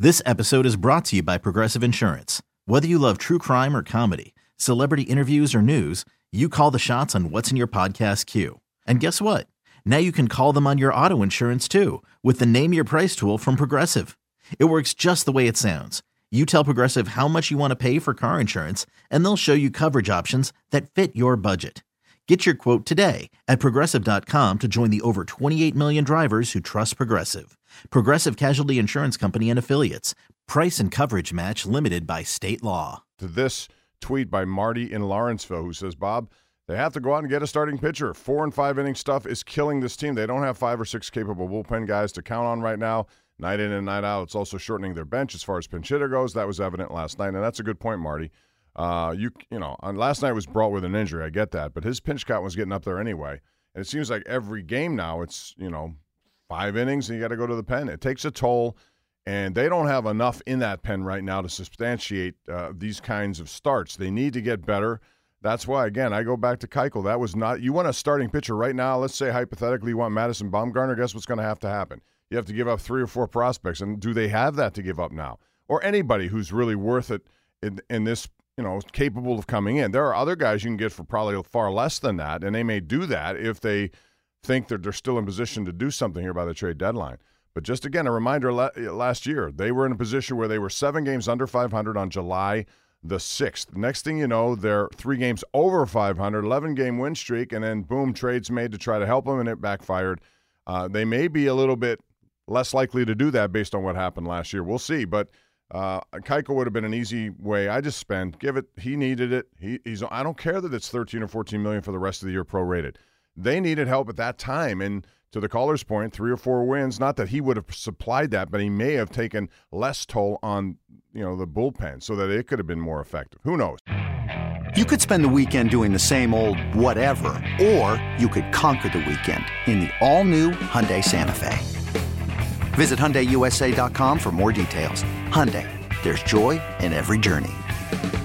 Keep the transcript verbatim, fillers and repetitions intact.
This episode is brought to you by Progressive Insurance. Whether you love true crime or comedy, celebrity interviews or news, you call the shots on what's in your podcast queue. And guess what? Now you can call them on your auto insurance too with the Name Your Price tool from Progressive. It works just the way it sounds. You tell Progressive how much you want to pay for car insurance, and they'll show you coverage options that fit your budget. Get your quote today at Progressive dot com to join the over twenty-eight million drivers who trust Progressive. Progressive Casualty Insurance Company and Affiliates. Price and coverage match limited by state law. To this tweet by Marty in Lawrenceville, who says, Bob, they have to go out and get a starting pitcher. Four and five inning stuff is killing this team. They don't have five or six capable bullpen guys to count on right now. Night in and night out. It's also shortening their bench as far as pinch hitter goes. That was evident last night, and that's a good point, Marty. Uh, you you know, on last night was brought with an injury. I get that, but his pinch count was getting up there anyway. And it seems like every game now, it's you know, five innings and you got to go to the pen. It takes a toll, and they don't have enough in that pen right now to substantiate uh, these kinds of starts. They need to get better. That's why, again, I go back to Keuchel. That was not – you want a starting pitcher right now. Let's say hypothetically you want Madison Bumgarner. Guess what's going to have to happen? You have to give up three or four prospects, and do they have that to give up now? Or anybody who's really worth it in, in this – you know, capable of coming in. There are other guys you can get for probably far less than that, and they may do that if they think that they're still in position to do something here by the trade deadline. But just again, a reminder, last year, they were in a position where they were seven games under five hundred on July the sixth. Next thing you know, they're three games over five hundred, eleven-game win streak, and then, boom, trades made to try to help them, and it backfired. Uh, they may be a little bit less likely to do that based on what happened last year. We'll see, but Uh, Keuchel would have been an easy way. I just spend, give it. He needed it. He, he's. I don't care that it's thirteen or fourteen million for the rest of the year prorated. They needed help at that time, and to the caller's point, three or four wins. Not that he would have supplied that, but he may have taken less toll on you know the bullpen so that it could have been more effective. Who knows? You could spend the weekend doing the same old whatever, or you could conquer the weekend in the all-new Hyundai Santa Fe. Visit Hyundai U S A dot com for more details. Hyundai, there's joy in every journey.